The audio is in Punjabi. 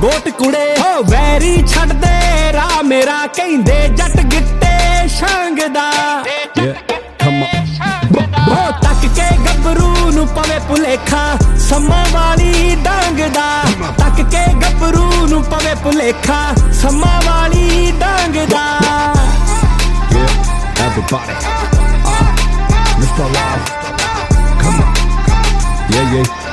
ਵੋਟ ਕੁੜੇ ਹੋ ਵੈਰੀ ਛੱਡ ਦੇ ਰਾਹ ਮੇਰਾ ਕਹਿੰਦੇ ਜੱਟ ਗਿੱਟੇ ਛੰਗਦਾ ਹੋ ਤੱਕ ਕੇ ਗੱਭਰੂ ਨੂੰ ਪਵੇ ਭੁਲੇਖਾ ਸਮਾਂ ਵਾਲੀ ਡੰਗ ਦਾ ਤੱਕ ਕੇ ਗੱਭਰੂ ਨੂੰ ਪਵੇ ਭੁਲੇਖਾ ਸਮਾਂ ਵਾਲੀ ਡੰਗ ਦਾ Everybody, Mr. Love, come on, yeah.